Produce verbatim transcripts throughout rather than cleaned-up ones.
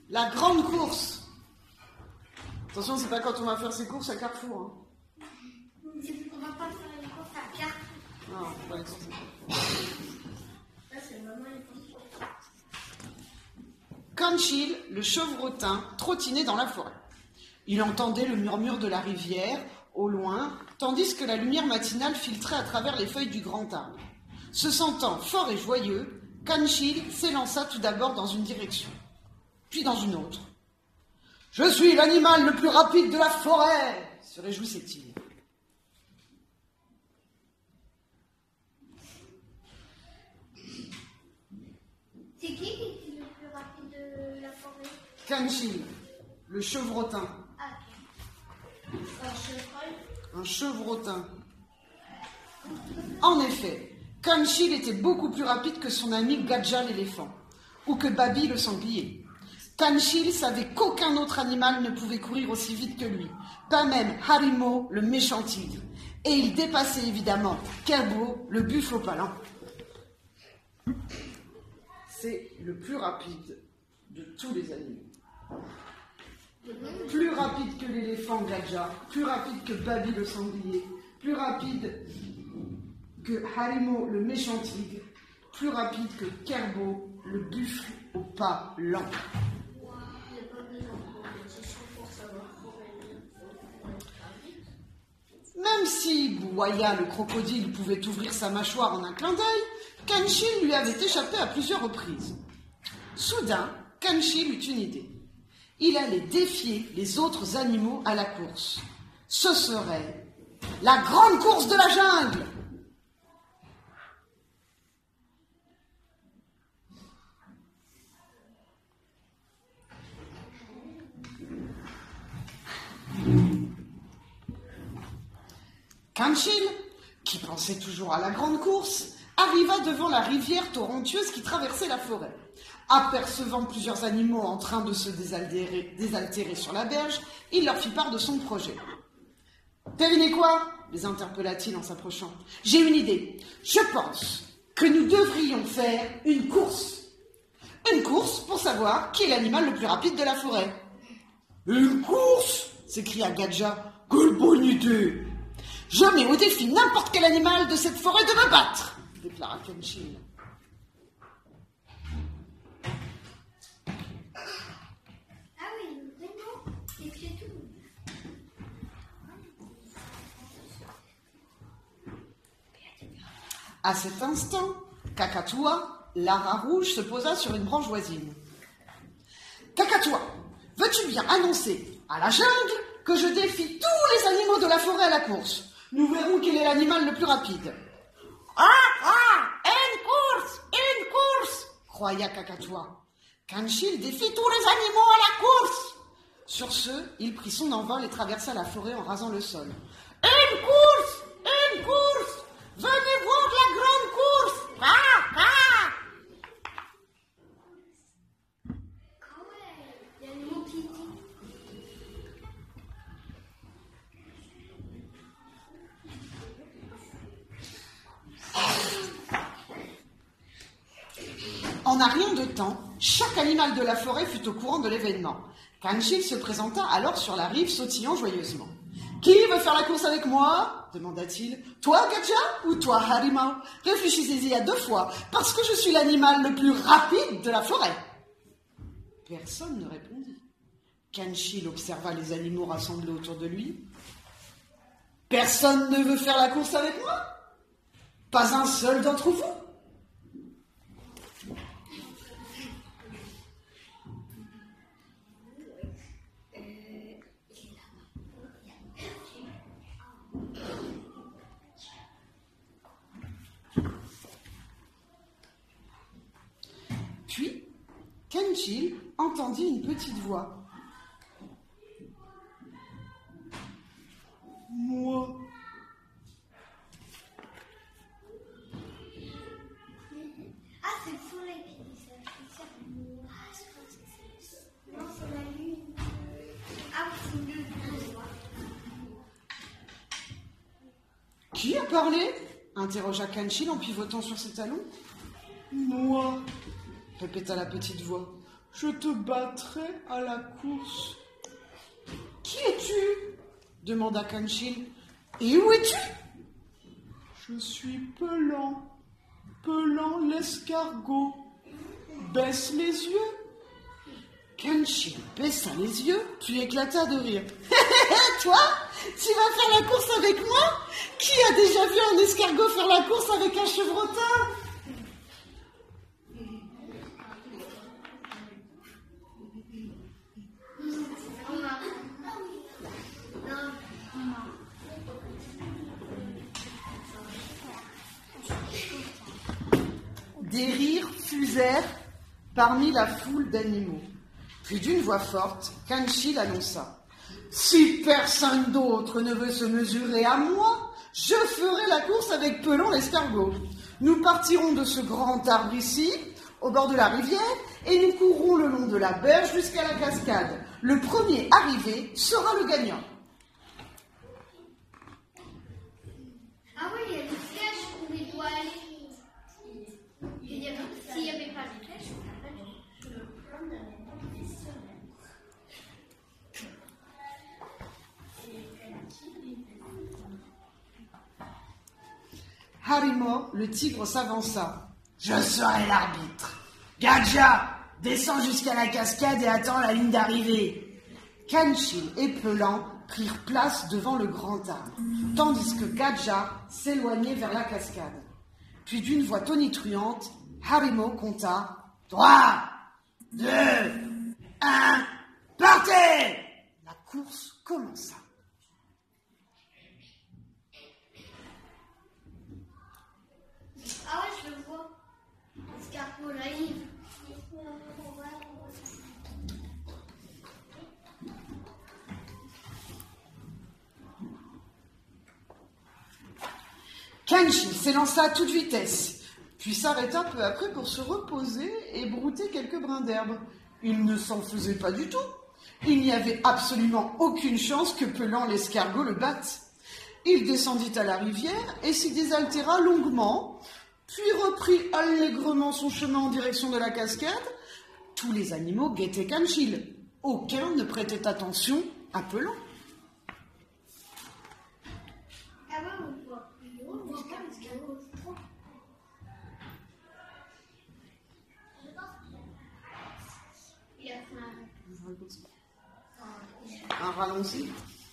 La grande course. Attention, c'est pas quand on va faire ses courses à Carrefour. Hein. On va pas faire les courses à Carrefour. Non, pas les courses à Carrefour. Là, c'est vraiment les courses. Kanchil, le chevrotin, trottinait dans la forêt. Il entendait le murmure de la rivière, au loin, tandis que la lumière matinale filtrait à travers les feuilles du grand arbre. Se sentant fort et joyeux, Kanchil s'élança tout d'abord dans une direction, puis dans une autre. « Je suis l'animal le plus rapide de la forêt !» se réjouissait-il. C'est qui qui est le plus rapide de la forêt? Kanchil, le chevrotin. Ah, ok. Un chevreuil. Un chevrotin. En effet, Kanchil était beaucoup plus rapide que son ami Gadja l'éléphant, ou que Babi le sanglier. Kanchil savait qu'aucun autre animal ne pouvait courir aussi vite que lui, pas même Harimo, le méchant tigre. Et il dépassait évidemment Kerbo, le buffle palan. C'est le plus rapide de tous les animaux. Plus rapide que l'éléphant Gadja, plus rapide que Babi le sanglier, plus rapide que Harimo le méchant tigre, plus rapide que Kerbo le buffle au pas lent. Même si Bouaya le crocodile pouvait ouvrir sa mâchoire en un clin d'œil, Kanchil lui avait échappé à plusieurs reprises. Soudain, Kanchil eut une idée. Il allait défier les autres animaux à la course. Ce serait la grande course de la jungle. Kanchil, qui pensait toujours à la grande course, arriva devant la rivière torrentueuse qui traversait la forêt. Apercevant plusieurs animaux en train de se désaltérer, désaltérer sur la berge, il leur fit part de son projet. « Devinez quoi ?» les interpella-t-il en s'approchant. « J'ai une idée. Je pense que nous devrions faire une course. Une course pour savoir qui est l'animal le plus rapide de la forêt. »« Une course ?» s'écria Gadja. « Quelle bonne idée ! Je mets au défi n'importe quel animal de cette forêt de me battre !» déclara Kanchil. Ah oui, vraiment. Et puis c'est tout. À cet instant, Kakatoua, l'ara rouge, se posa sur une branche voisine. « Kakatoua, veux-tu bien annoncer à la jungle que je défie tous les animaux de la forêt à la course? Nous verrons quel est l'animal le plus rapide. »« Ah, ah, une course, une course !» croya Kakatoua. Kanchil défie tous les animaux à la course. Sur ce, il prit son envol et traversa la forêt en rasant le sol. « Une course, une course! Venez voir la grande course! Ah, ah !» Ah ouais, il y a le mot qui dit. En un rien de temps, chaque animal de la forêt fut au courant de l'événement. Kanchil se présenta alors sur la rive, sautillant joyeusement. « Qui veut faire la course avec moi ?» demanda-t-il. « Toi, Gadja, ou toi, Harimo? Réfléchissez-y à deux fois, parce que je suis l'animal le plus rapide de la forêt. » Personne ne répondit. Kanchil observa les animaux rassemblés autour de lui. « Personne ne veut faire la course avec moi? Pas un seul d'entre vous? » Puis, Kanchil entendit une petite voix. « Moi. » Ah, c'est le soleil qui dit ça. Je suis sûre. Ah, je pense que c'est... Non, c'est la lune. Ah, c'est le lune. Qui a parlé ? Interrogea Kanchil en pivotant sur ses talons. « Moi. » répéta la petite voix. « je te battrai à la course. Qui es-tu? demanda Kanchil. Et où es-tu? Je suis Pelant, Pelant l'escargot. Baisse les yeux. Kanchil baissa les yeux, puis éclata de rire. Toi, tu vas faire la course avec moi? Qui a déjà vu un escargot faire la course avec un chevrotin? Des rires fusèrent parmi la foule d'animaux. Puis d'une voix forte, Kanchil annonça: « Si personne d'autre ne veut se mesurer à moi, je ferai la course avec Pelant l'escargot. Nous partirons de ce grand arbre ici, au bord de la rivière, et nous courrons le long de la berge jusqu'à la cascade. Le premier arrivé sera le gagnant. » Ah oui, il y a des flèches où il doit aller. Il y avait, s'il n'y avait pas de flèches, je le plan de la Harimo, le tigre, s'avança. « Je serai l'arbitre. Gadja, descends jusqu'à la cascade et attends la ligne d'arrivée. » Kanchil et Pelant prirent place devant le grand arbre, tandis que Gadja s'éloignait vers la cascade. Puis d'une voix tonitruante, Harimo compta « Trois, deux, un, partez !» La course commença. Ah ouais, je le vois. L'escargot naïf. Kanchil s'élança à toute vitesse, puis s'arrêta peu après pour se reposer et brouter quelques brins d'herbe. Il ne s'en faisait pas du tout. Il n'y avait absolument aucune chance que Pelant l'escargot le batte. Il descendit à la rivière et s'y désaltéra longuement, puis reprit allègrement son chemin en direction de la cascade. Tous les animaux guettaient Kanchil. Aucun ne prêtait attention à Pelant. Ah ouais, on voit. On voit pas l'escargot. Il a fait un... Un ralenti.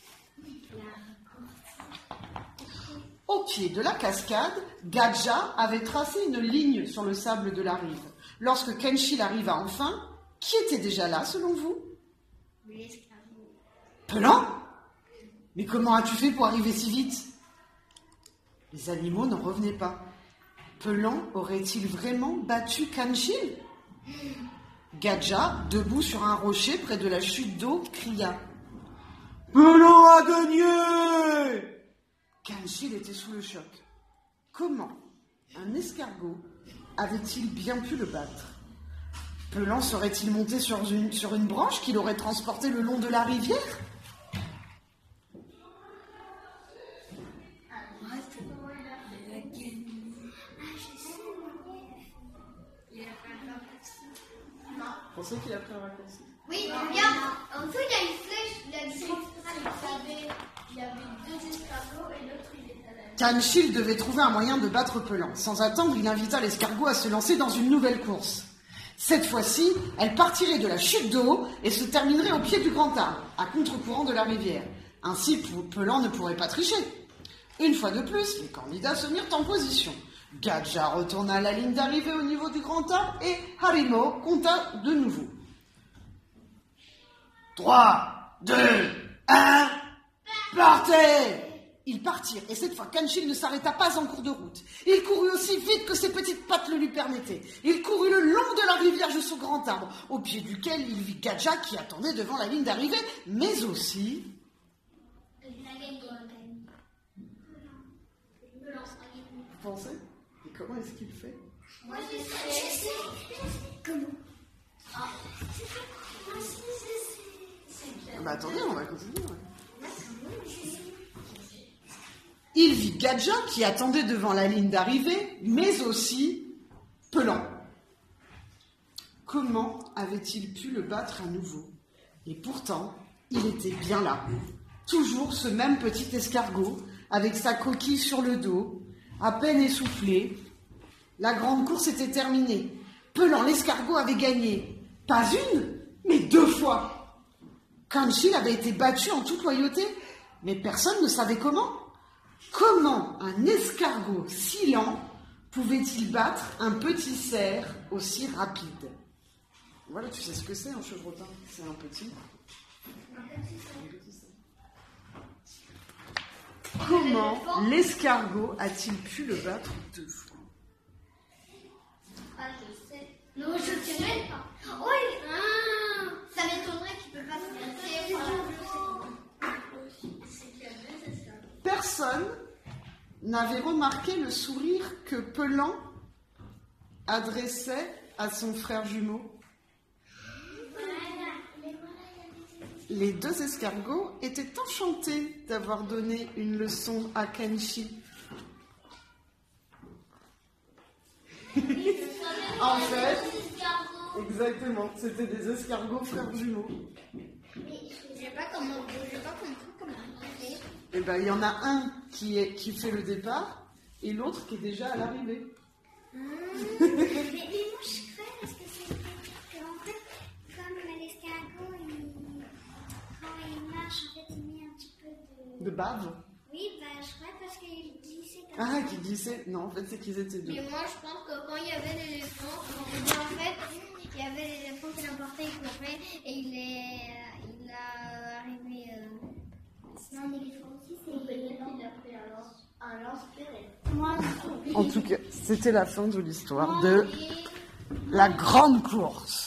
Au pied de la cascade, Gadja avait tracé une ligne sur le sable de la rive. Lorsque Kanchil arriva enfin, qui était déjà là, selon vous? L'escargot. Pelant? Mais comment as-tu fait pour arriver si vite? Les animaux n'en revenaient pas. Pelant aurait-il vraiment battu Kanchil? Gadja, debout sur un rocher près de la chute d'eau, cria: « Pelant a gagné !» Kanchil était sous le choc. Comment un escargot avait-il bien pu le battre? Pelant serait-il monté sur une, sur une branche qu'il aurait transportée le long de la rivière? Vous pensez qu'il a pris un raccourci? Oui, regarde, en dessous il y a une flèche, il y a une flèche. Il y avait deux escargots et l'autre il était à la... Kanchil devait trouver un moyen de battre Pelant. Sans attendre, il invita l'escargot à se lancer dans une nouvelle course. Cette fois-ci, elle partirait de la chute d'eau et se terminerait au pied du grand arbre, à contre-courant de la rivière. Ainsi, Pelant ne pourrait pas tricher. Une fois de plus, les candidats se mirent en position. Gadja retourna à la ligne d'arrivée au niveau du grand arbre et Harimo compta de nouveau. Trois, deux, un, partez! Ils partirent, et cette fois, Kanchil ne s'arrêta pas en cours de route. Il courut aussi vite que ses petites pattes le lui permettaient. Il courut le long de la rivière jusqu'au grand arbre, au pied duquel il vit Gadja qui attendait devant la ligne d'arrivée, mais aussi... Vous pensez? Et comment est-ce qu'il fait? Moi, je sais. Comment? Ah, ah bah attendez, on va continuer. Ouais. Il vit Gadja qui attendait devant la ligne d'arrivée, mais aussi Pelant. Comment avait-il pu le battre à nouveau? Et pourtant, il était bien là. Toujours ce même petit escargot, avec sa coquille sur le dos, à peine essoufflé. La grande course était terminée. Pelant l'escargot avait gagné. Pas une, mais deux fois. Kanchil avait été battu en toute loyauté, mais personne ne savait comment. Comment un escargot si lent pouvait-il battre un petit cerf aussi rapide? Voilà, tu sais ce que c'est un chevrotin? C'est un petit. Un petit cerf. Comment l'escargot a-t-il pu le battre deux fois? Ah, je sais. Non, je ne sais même pas. Oh, il... ah, ça m'étonnerait qu'il ne peut pas se faire. Personne n'avait remarqué le sourire que Pelant adressait à son frère jumeau. Les deux escargots étaient enchantés d'avoir donné une leçon à Kanchil. En fait, exactement, c'était des escargots frères jumeaux. Je n'ai pas comment, je n'ai pas compris comment on fait. Eh ben, il y en a un qui, est, qui fait le départ et l'autre qui est déjà à l'arrivée. Mmh. mais, mais moi je crois parce que c'est qu'en fait, comme l'escargot, il, quand il marche, en fait, il met un petit peu de... De bave? Oui, bah je crois parce qu'il glissait comme ça. Ah, qui glissait? Non, en fait, c'est qu'ils étaient deux. Mais moi, je pense que quand il y avait l'éléphant, en fait, il y avait l'éléphant qui l'emportait, il courait, et il est, il a arrivé... Euh... Non, l'éléphant aussi, c'est... Peut-être qu'il a fait un lance, un lance-pierre. Moi, En tout cas, c'était la fin de l'histoire de la grande course.